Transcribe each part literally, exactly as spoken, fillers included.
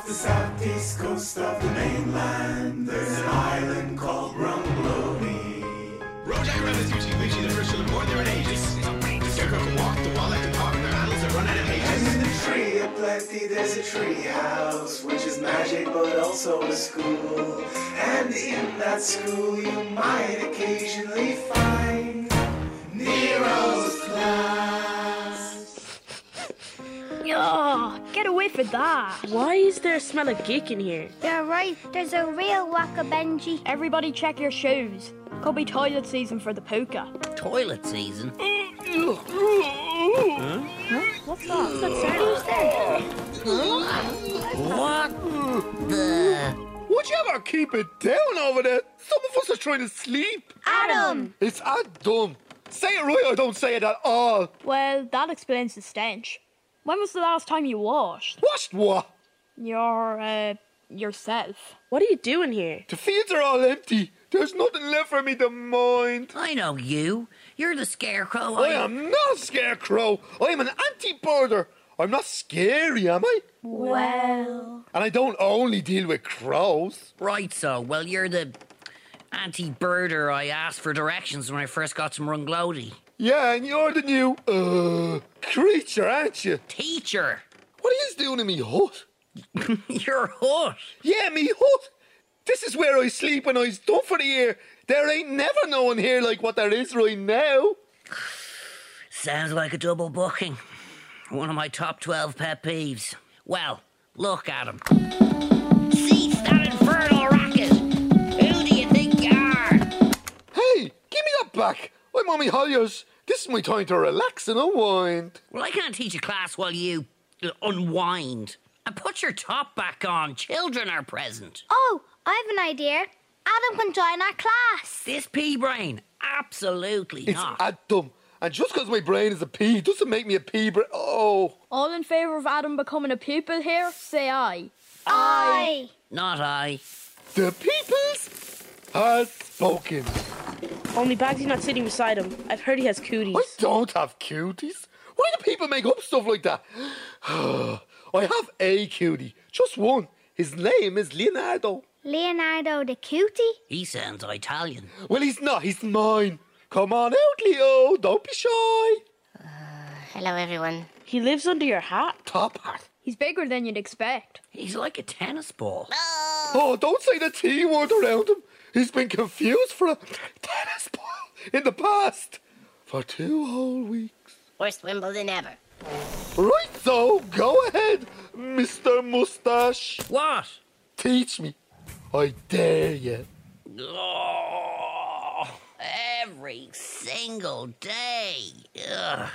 the southeast coast of the mainland, there's an island called Rumglody. Rojack Rabbit's usually reaching the first to the more they're in ages. The scarecrow can walk, the wall like a talk, their animals are running out of pages. And in the tree of plenty, there's a tree house, which is magic but also a school. And in that school, you might occasionally find Nero's class. Oh, get away from that. Why is there a smell of geek in here? You're right, there's a real Waka Benji. Everybody check your shoes. Could be toilet season for the puka. Toilet season? Huh? What's that? Is that Huh? What the... Would you ever keep it down over there? Some of us are trying to sleep. Adam! It's Adam. Say it right or don't say it at all. Well, that explains the stench. When was the last time you washed? Washed what? Your, uh, yourself. What are you doing here? The fields are all empty. There's nothing left for me to mind. I know you. You're the scarecrow. I am not a scarecrow. I am an anti-birder. I'm not scary, am I? Well... And I don't only deal with crows. Right so. Well, you're the anti-birder I asked for directions when I first got to Runglody. Yeah, and you're the new, uh, creature, aren't you? Teacher. What are you doing in me hut? Your hut? Yeah, me hut. This is where I sleep when I's done for the year. There ain't never no one here like what there is right now. Sounds like a double booking. One of my top twelve pet peeves. Well, look at him. Cease that infernal racket! Who do you think you are? Hey, give me that back. I'm Mommy Hollier's. This is my time to relax and unwind. Well, I can't teach a class while you uh, unwind. And put your top back on. Children are present. Oh, I have an idea. Adam can join our class. This pea brain? Absolutely It's not. Adam. And just because my brain is a pea doesn't make me a pea brain. Oh. All in favour of Adam becoming a pupil here? Say aye. Aye. Not I. The peoples has spoken. Only Bagsy's not sitting beside him. I've heard he has cooties. I don't have cuties. Why do people make up stuff like that? I have a cutie. Just one. His name is Leonardo. Leonardo the cutie? He sounds Italian. Well, he's not. He's mine. Come on out, Leo. Don't be shy. Uh, hello, everyone. He lives under your hat. Top hat. He's bigger than you'd expect. He's like a tennis ball. Oh, don't say the T word around him. He's been confused for a tennis ball in the past. For two whole weeks. Worst Wimbledon ever. Right, so go ahead, Mister Mustache. What? Teach me. I dare you. Oh, every single day. Ugh.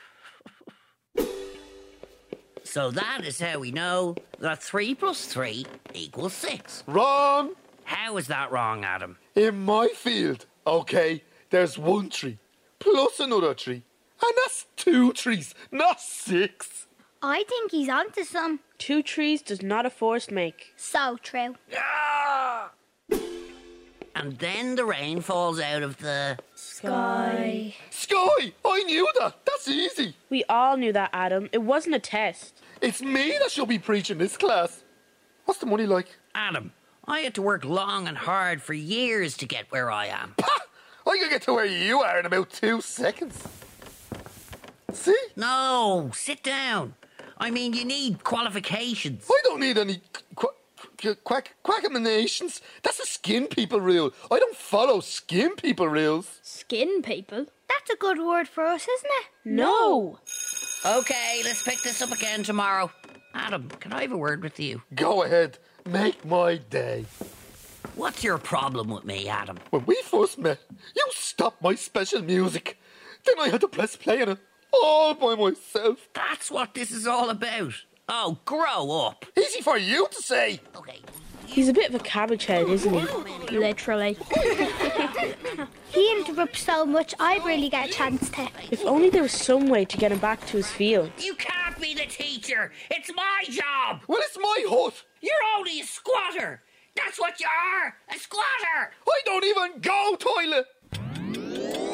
So that is how we know that three plus three equals six. Wrong. How is that wrong, Adam? In my field, okay, there's one tree plus another tree. And that's two trees, not six. I think he's onto some. Two trees does not a forest make. So true. Ah! And then the rain falls out of the... Sky. Sky! I knew that. That's easy. We all knew that, Adam. It wasn't a test. It's me that should be preaching this class. What's the money like? Adam, I had to work long and hard for years to get where I am. Pah! I can get to where you are in about two seconds. See? No, sit down. I mean, you need qualifications. I don't need any qu- qu- quack quackinations. That's a skin people rule. I don't follow skin people rules. Skin people? That's a good word for us, isn't it? No. Okay, let's pick this up again tomorrow. Adam, can I have a word with you? Go ahead. Make my day. What's your problem with me, Adam? When we first met, you stopped my special music. Then I had to press play on it all by myself. That's what this is all about. Oh, grow up. Easy for you to say. Okay. He's a bit of a cabbage head, isn't he? Literally. He interrupts so much, I really get a chance to. If only there was some way to get him back to his field. You can't be the teacher. It's my job. Well, it's my hut. You're only a squatter. That's what you are, a squatter. I don't even go toilet.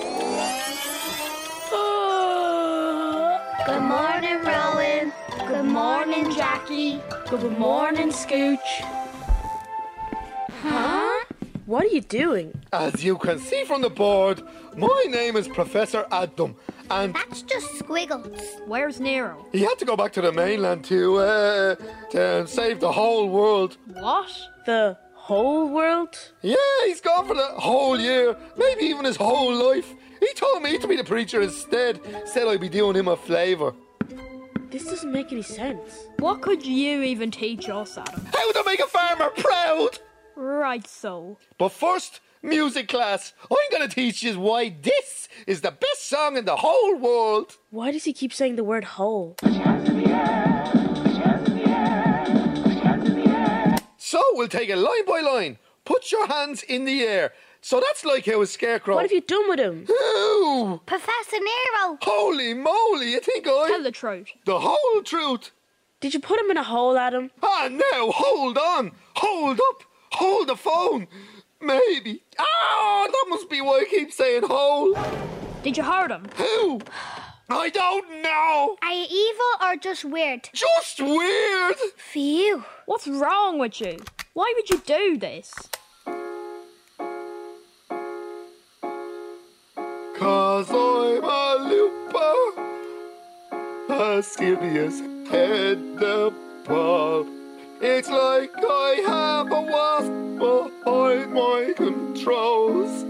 Good morning, Rowan. Good morning, Jackie. Good morning, Scooch. Huh? What are you doing? As you can see from the board, my name is Professor Adam, and That's just squiggles. Where's Nero? he had to go back to the mainland to, uh, to save the whole world. What? The whole world? Yeah, he's gone for the whole year, maybe even his whole life. He told me to be the preacher instead, said I'd be doing him a favour. This doesn't make any sense. What could you even teach us, Adam? How to make a farmer proud! Right so. But first, music class. I'm going to teach you why this is the best song in the whole world. Why does he keep saying the word whole? So we'll take it line by line. Put your hands in the air. So that's like how a scarecrow... What have you done with him? Ooh, Professor Nero. holy moly, you think I... Tell the truth. The whole truth. Did you put him in a hole, Adam? Ah, now, hold on. Hold up. Hold the phone. Maybe. Ah, that must be why I keep saying hole. Did you hurt him? Who? I don't know. Are you evil or just weird? Just weird. Phew. What's wrong with you? Why would you do this? Cause I'm a looper, a serious head the ball. It's like I have a wasp behind my controls.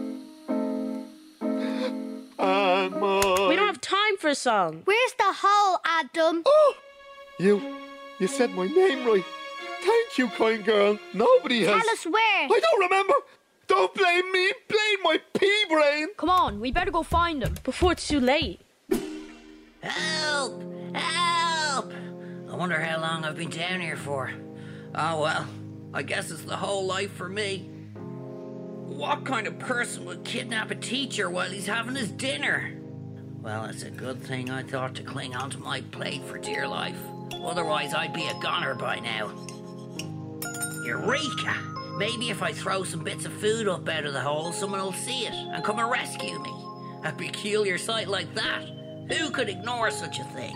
And my... We don't have time for a song. Where's the hole, Adam? Oh! You, you said my name right. Thank you, kind girl. Nobody has... Tell us where. I don't remember. Don't blame me. Blame my pea brain. Come on, we better go find him. Before it's too late. Help! Help! I wonder how long I've been down here for. Oh well, I guess it's the whole life for me. What kind of person would kidnap a teacher while he's having his dinner? Well, it's a good thing I thought to cling onto my plate for dear life. Otherwise, I'd be a goner by now. Eureka! Maybe if I throw some bits of food up out of the hole, someone will see it and come and rescue me. A peculiar sight like that. Who could ignore such a thing?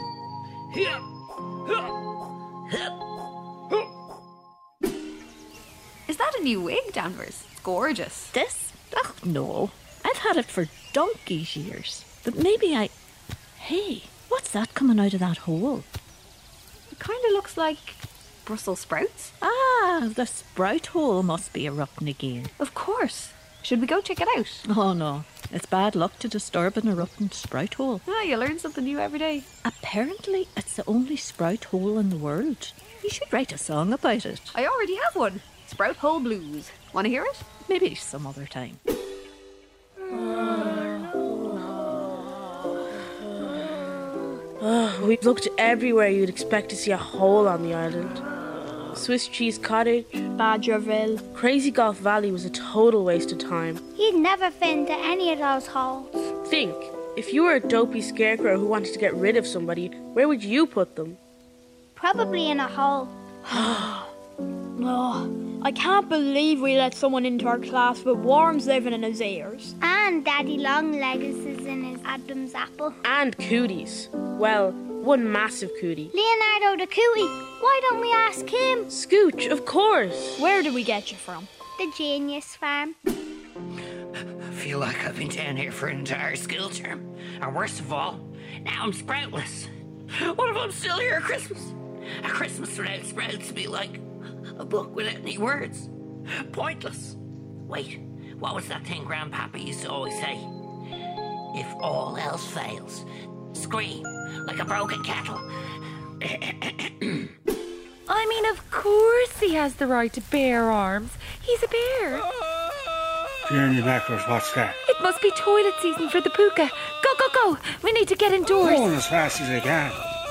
Is that a new wig, Danvers? It's gorgeous. This? Oh, no. I've had it for donkey's years. But maybe I... Hey, what's that coming out of that hole? It kind of looks like Brussels sprouts. Ah, the sprout hole must be erupting again. Of course. Should we go check it out? Oh, no. It's bad luck to disturb an erupting sprout hole. Ah, you learn something new every day. Apparently, it's the only sprout hole in the world. You should write a song about it. I already have one. Sprout Hole Blues. Want to hear it? Maybe some other time. Oh, we've looked everywhere you'd expect to see a hole on the island. Swiss Cheese Cottage, Badgerville. Crazy Golf Valley was a total waste of time. You'd never fit into any of those holes. Think, if you were a dopey scarecrow who wanted to get rid of somebody, where would you put them? Probably in a hole. Oh, I can't believe we let someone into our class with worms living in his ears. And Daddy Longlegs is in his Adam's apple. And cooties. Well, one massive cootie. Leonardo the Cootie. Why don't we ask him? Scooch, of course. Where did we get you from? The Genius Farm. I feel like I've been down here for an entire school term. And worst of all, now I'm sproutless. What if I'm still here at Christmas? A Christmas without sprouts would be like a book without any words. Pointless. Wait, what was that thing Grandpapa used to always say? If all else fails, scream like a broken kettle. I mean, of course he has the right to bear arms. He's a bear. Journey backwards, what's that? It must be toilet season for the puka. Go, go, go. We need to get indoors. Going as fast as I can.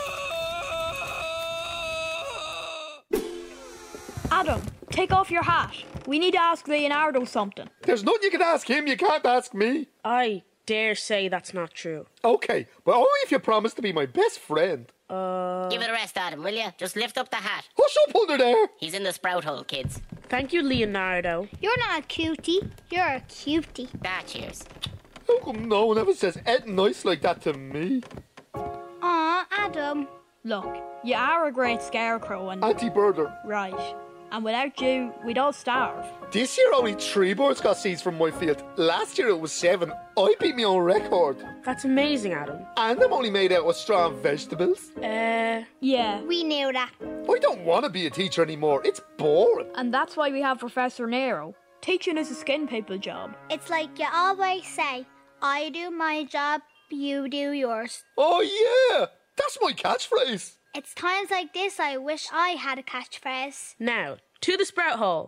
Adam, take off your hat. We need to ask Leonardo something. There's nothing you can ask him, you can't ask me. I dare say that's not true. Okay, but only if you promise to be my best friend. Uh... Give it a rest, Adam, will you? Just lift up the hat. Hush up under there. He's in the sprout hole, kids. Thank you, Leonardo. You're not a cutie. You're a cutie. Ah, cheers. How come no one ever says anything nice like that to me? Aw, Adam. Look, you are a great scarecrow and... Anti-birder. Right. And without you, we'd all starve. This year only three birds got seeds from my field. Last year it was seven. I beat my own record. That's amazing, Adam. And I'm only made out of straw and vegetables. Uh... Yeah. We knew that. I don't want to be a teacher anymore. It's boring. And that's why we have Professor Nero. Teaching is a skin people job. It's like you always say, I do my job, you do yours. Oh yeah! That's my catchphrase. It's times like this I wish I had a catchphrase. Now, to the sprout hole.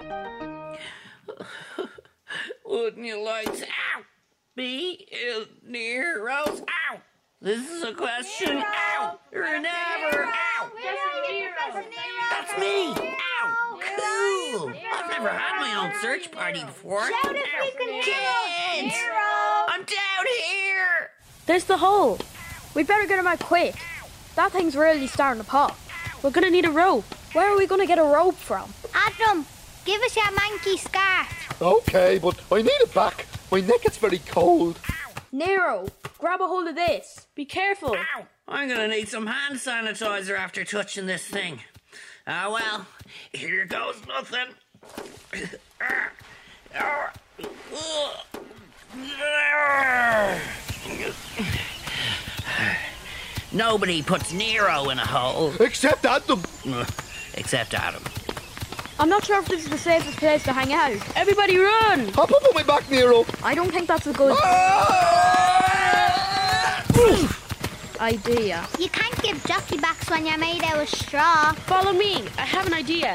Wouldn't you like to ow, be in Nero's? Ow! This is a question. Nero. Ow! Or never. Ow! That's me. Ow! Cool. I've never had my own search party before. Shout if we can hear Kids! Nero. I'm down here. There's the hole. We'd better get him out quick. That thing's really starting to pop. We're gonna need a rope. Where are we gonna get a rope from? Adam, give us your manky scarf. Okay, but I need it back. My neck gets very cold. Nero, grab a hold of this. Be careful. Ow! I'm gonna need some hand sanitizer after touching this thing. Ah, well, here goes nothing. Nobody puts Nero in a hole. Except Adam. Except Adam. I'm not sure if this is the safest place to hang out. Everybody run! Hop up on my back, Nero. I don't think that's a good idea. You can't give jockey backs when you're made out of straw. Follow me. I have an idea.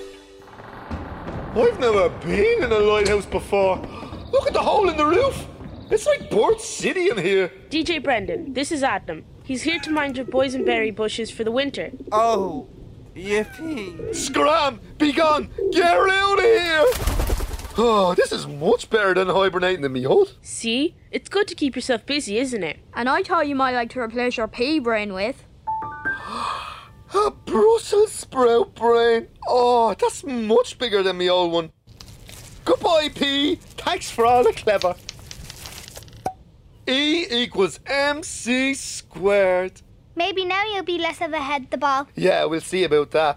I've never been in a lighthouse before. Look at the hole in the roof. It's like Bird City in here. D J Brendan, this is Adam. He's here to mind your boysenberry bushes for the winter. Oh, yippee. Scram! Be gone! Get out of here! Oh, this is much better than hibernating in me hut. See? It's good to keep yourself busy, isn't it? And I thought you might like to replace your pea brain with... A Brussels sprout brain. Oh, that's much bigger than my old one. Goodbye, P. Thanks for all the clever. E equals M C squared. Maybe now you'll be less of a head the ball. Yeah, we'll see about that.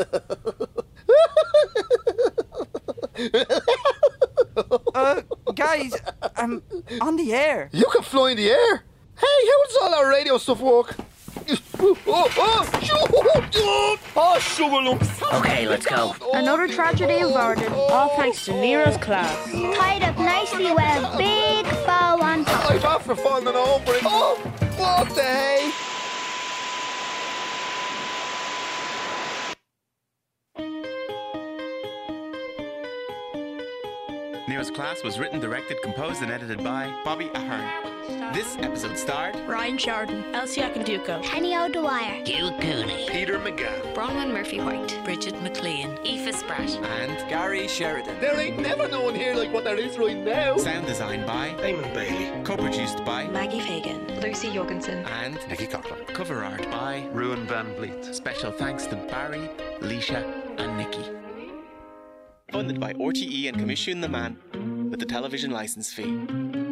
uh, guys, I'm on the air. You can fly in the air. Hey, how does all our radio stuff work? Oh, oh, oh, oh, sugar lumps. Okay, let's go. Another tragedy averted. All thanks to Nero's class. Tied up nicely with a big bow on top. I'm after falling over it. Oh, what the hey? Nero's Class was written, directed, composed, and edited by Bobby Ahern. This episode starred Ryan Sheridan, Elsie Akinduko, Kenny O'Dwyer, Gil Cooney, Peter McGann, Bronwyn Murphy-White, Bridget McLean, Aoife Spratt, and Gary Sheridan. There ain't never no one here like what there is right now. Sound design by Eamon Bailey, co-produced by Maggie Fagan, Lucy Jorgensen, and Nicky Coughlin, cover art by Ruan Van Vliet. Special thanks to Barry, Leisha, and Nikki. Funded by R T E and Commission the Man with the television license fee.